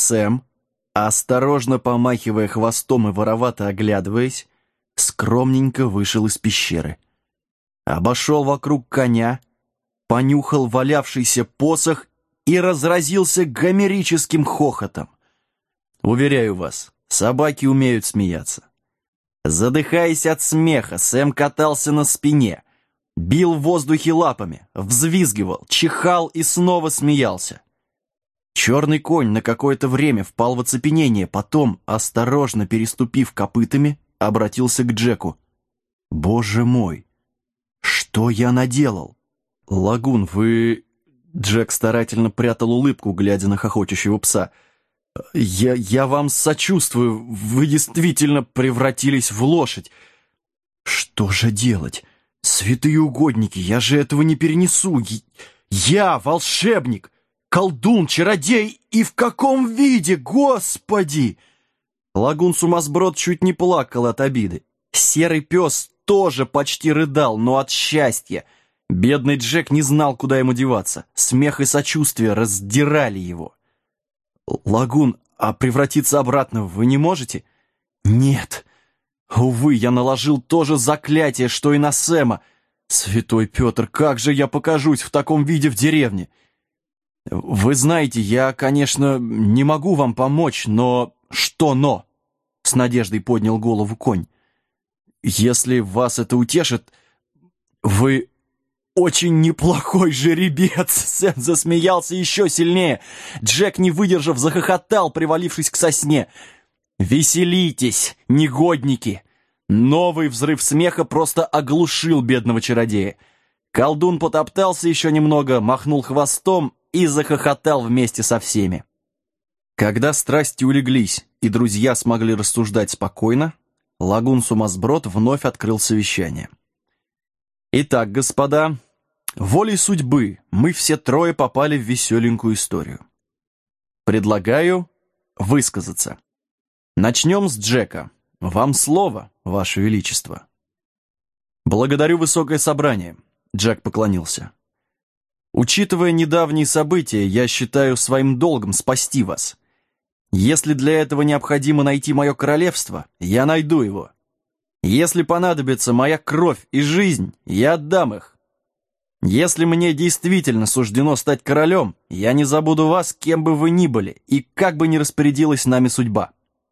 Сэм, осторожно помахивая хвостом и воровато оглядываясь, скромненько вышел из пещеры. Обошел вокруг коня, понюхал валявшийся посох и разразился гомерическим хохотом. Уверяю вас, собаки умеют смеяться. Задыхаясь от смеха, Сэм катался на спине, бил в воздухе лапами, взвизгивал, чихал и снова смеялся. Черный конь на какое-то время впал в оцепенение, потом, осторожно переступив копытами, обратился к Джеку. «Боже мой, что я наделал?» «Лагун, вы...» Джек старательно прятал улыбку, глядя на хохочущего пса. «Я вам сочувствую, вы действительно превратились в лошадь. Что же делать? Святые угодники, я же этого не перенесу. Я волшебник, колдун, чародей, и в каком виде, Господи!» Лагун-сумасброд чуть не плакал от обиды. Серый пес тоже почти рыдал, но от счастья. Бедный Джек не знал, куда ему деваться. Смех и сочувствие раздирали его. «Лагун, а превратиться обратно вы не можете?» «Нет. Увы, я наложил то же заклятие, что и на Сэма. Святой Петр, как же я покажусь в таком виде в деревне? Вы знаете, я, конечно, не могу вам помочь, но...» «Что «но»?» — с надеждой поднял голову конь. «Если вас это утешит, вы очень неплохой жеребец!» Сэм засмеялся еще сильнее. Джек, не выдержав, захохотал, привалившись к сосне. «Веселитесь, негодники!» Новый взрыв смеха просто оглушил бедного чародея. Колдун потоптался еще немного, махнул хвостом и захохотал вместе со всеми. Когда страсти улеглись и друзья смогли рассуждать спокойно, Лагун-сумасброд вновь открыл совещание. «Итак, господа, волей судьбы мы все трое попали в веселенькую историю. Предлагаю высказаться. Начнем с Джека. Вам слово, Ваше Величество». «Благодарю высокое собрание», — Джек поклонился. «Учитывая недавние события, я считаю своим долгом спасти вас. Если для этого необходимо найти мое королевство, я найду его. Если понадобится моя кровь и жизнь, я отдам их. Если мне действительно суждено стать королем, я не забуду вас, кем бы вы ни были, и как бы ни распорядилась нами судьба».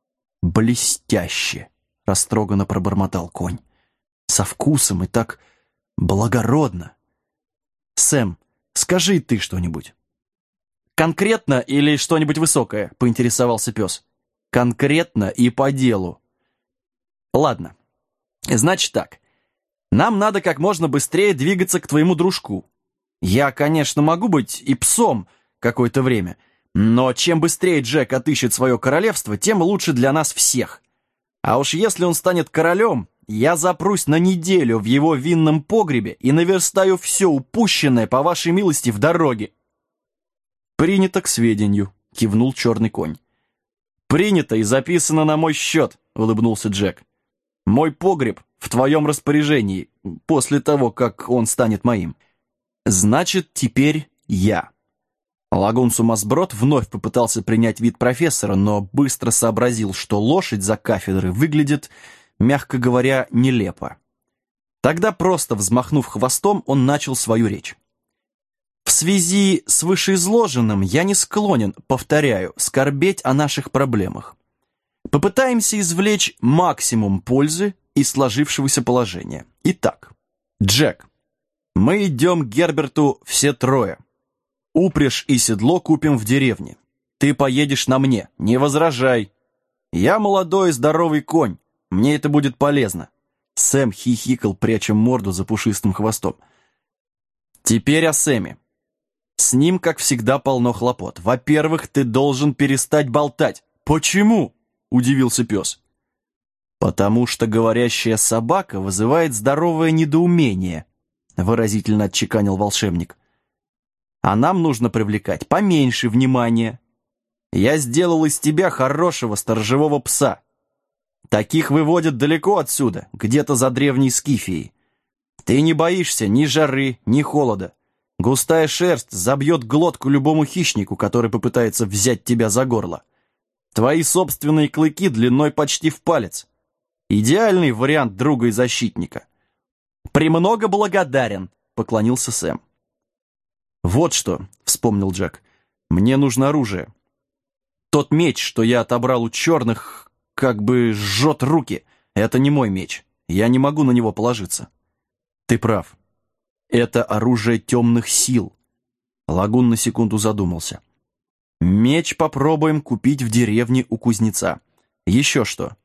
«Блестяще!» — растроганно пробормотал конь. «Со вкусом и так благородно. Сэм, скажи ты что-нибудь». «Конкретно или что-нибудь высокое?» — поинтересовался пес. «Конкретно и по делу». «Ладно. Значит так. Нам надо как можно быстрее двигаться к твоему дружку. Я, конечно, могу быть и псом какое-то время, но чем быстрее Джек отыщет свое королевство, тем лучше для нас всех. А уж если он станет королем, я запрусь на неделю в его винном погребе и наверстаю все упущенное, по вашей милости, в дороге». «Принято к сведению», — кивнул черный конь. «Принято и записано на мой счет», — улыбнулся Джек. «Мой погреб в твоем распоряжении, после того, как он станет моим. Значит, теперь я». Лагун-сумасброд вновь попытался принять вид профессора, но быстро сообразил, что лошадь за кафедрой выглядит, мягко говоря, нелепо. Тогда, просто взмахнув хвостом, он начал свою речь. «В связи с вышеизложенным я не склонен, повторяю, скорбеть о наших проблемах. Попытаемся извлечь максимум пользы из сложившегося положения. Итак, Джек, мы идем к Герберту все трое. Упряжь и седло купим в деревне. Ты поедешь на мне, не возражай. Я молодой и здоровый конь, мне это будет полезно». Сэм хихикал, пряча морду за пушистым хвостом. «Теперь о Сэме. С ним, как всегда, полно хлопот. Во-первых, ты должен перестать болтать». «Почему?» — удивился пес. «Потому что говорящая собака вызывает здоровое недоумение», — выразительно отчеканил волшебник. «А нам нужно привлекать поменьше внимания. Я сделал из тебя хорошего сторожевого пса. Таких выводят далеко отсюда, где-то за древней Скифией. Ты не боишься ни жары, ни холода. Густая шерсть забьет глотку любому хищнику, который попытается взять тебя за горло. Твои собственные клыки длиной почти в палец. Идеальный вариант друга и защитника. «Премного благодарен», — поклонился Сэм. «Вот что», — вспомнил Джек, — «мне нужно оружие. Тот меч, что я отобрал у черных, как бы жжет руки. Это не мой меч. Я не могу на него положиться». «Ты прав. Это оружие темных сил». Лагун на секунду задумался. «Меч попробуем купить в деревне у кузнеца. Еще что?»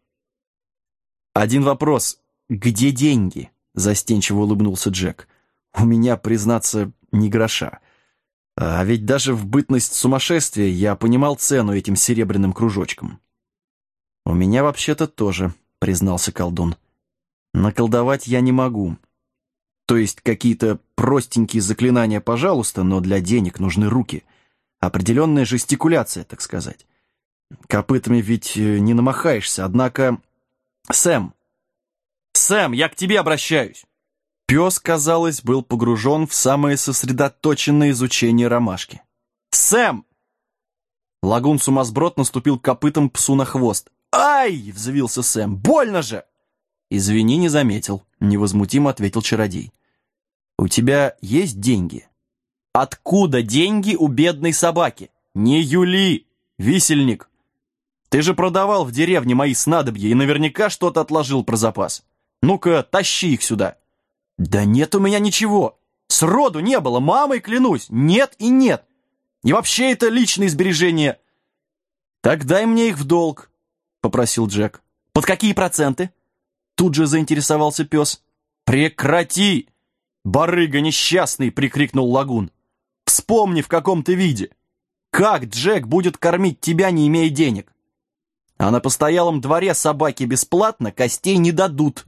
«Один вопрос. Где деньги?» — застенчиво улыбнулся Джек. «У меня, признаться, ни гроша. А ведь даже в бытность сумасшествия я понимал цену этим серебряным кружочкам». «У меня вообще-то тоже», — признался колдун. «Наколдовать я не могу. То есть какие-то простенькие заклинания, пожалуйста, но для денег нужны руки. Определенная жестикуляция, так сказать. Копытами ведь не намахаешься, однако... Сэм! Сэм, я к тебе обращаюсь!» Пес, казалось, был погружен в самое сосредоточенное изучение ромашки. «Сэм!» Лагун-сумасброд наступил копытом псу на хвост. «Ай!» — взвился Сэм. «Больно же!» «Извини, не заметил», — невозмутимо ответил чародей. «У тебя есть деньги?» «Откуда деньги у бедной собаки?» «Не юли, висельник! Ты же продавал в деревне мои снадобья и наверняка что-то отложил про запас. Ну-ка, тащи их сюда!» «Да нет у меня ничего! Сроду не было, мамой клянусь! Нет и нет! И вообще это личные сбережения!» «Так дай мне их в долг», — попросил Джек. «Под какие проценты?» Тут же заинтересовался пес. «Прекрати! Барыга несчастный!» — прикрикнул Лагун. «Вспомни, в каком ты виде! Как Джек будет кормить тебя, не имея денег? А на постоялом дворе собаке бесплатно костей не дадут!»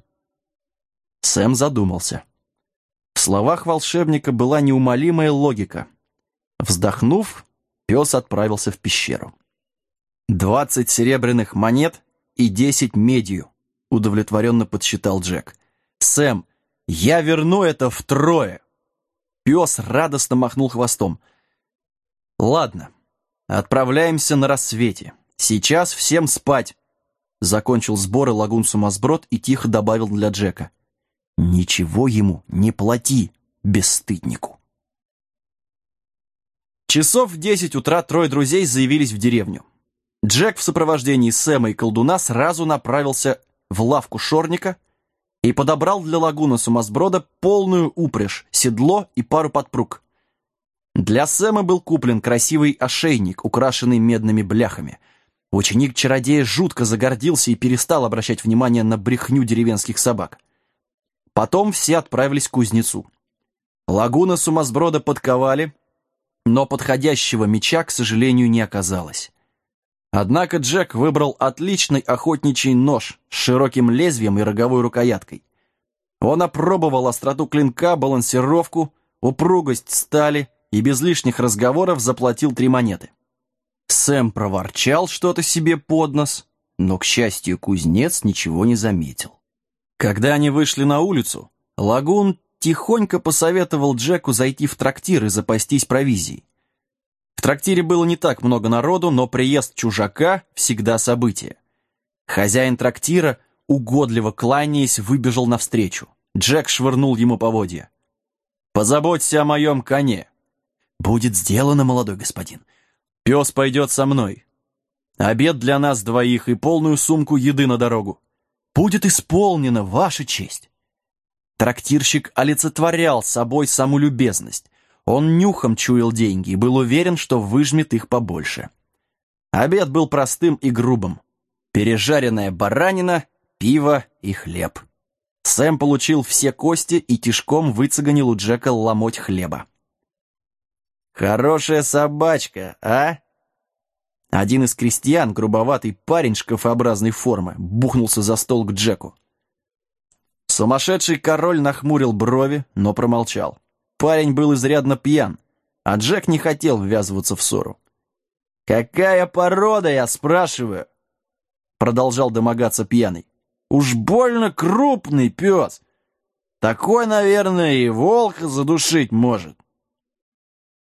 Сэм задумался. В словах волшебника была неумолимая логика. Вздохнув, пес отправился в пещеру. 20 серебряных монет и 10 медью, удовлетворенно подсчитал Джек. «Сэм, я верну это втрое!» Пес радостно махнул хвостом. «Ладно, отправляемся на рассвете. Сейчас всем спать!» Закончил сборы лагун-сумасброд и тихо добавил для Джека. «Ничего ему не плати, бесстыднику!» Часов в 10 утра трое друзей заявились в деревню. Джек в сопровождении Сэма и колдуна сразу направился в лавку шорника и подобрал для лагуна-сумасброда полную упряжь, седло и пару подпруг. Для Сэма был куплен красивый ошейник, украшенный медными бляхами. Ученик чародея жутко загордился и перестал обращать внимание на брехню деревенских собак. Потом все отправились к кузнецу. Лагуна-сумасброда подковали, но подходящего меча, к сожалению, не оказалось. Однако Джек выбрал отличный охотничий нож с широким лезвием и роговой рукояткой. Он опробовал остроту клинка, балансировку, упругость стали и без лишних разговоров заплатил 3 монеты. Сэм проворчал что-то себе под нос, но, к счастью, кузнец ничего не заметил. Когда они вышли на улицу, Лагун тихонько посоветовал Джеку зайти в трактир и запастись провизией. В трактире было не так много народу, но приезд чужака всегда событие. Хозяин трактира, угодливо кланяясь, выбежал навстречу. Джек швырнул ему поводья. «Позаботься о моем коне». «Будет сделано, молодой господин. Пес пойдет со мной. Обед для нас двоих и полную сумку еды на дорогу. Будет исполнено, ваша честь». Трактирщик олицетворял собой саму любезность. Он нюхом чуял деньги и был уверен, что выжмет их побольше. Обед был простым и грубым. Пережаренная баранина, пиво и хлеб. Сэм получил все кости и тишком выцеганил у Джека ломоть хлеба. «Хорошая собачка, а?» Один из крестьян, грубоватый парень шкафообразной формы, бухнулся за стол к Джеку. Сумасшедший король нахмурил брови, но промолчал. Парень был изрядно пьян, а Джек не хотел ввязываться в ссору. «Какая порода, я спрашиваю?» Продолжал домогаться пьяный. «Уж больно крупный пес. Такой, наверное, и волка задушить может».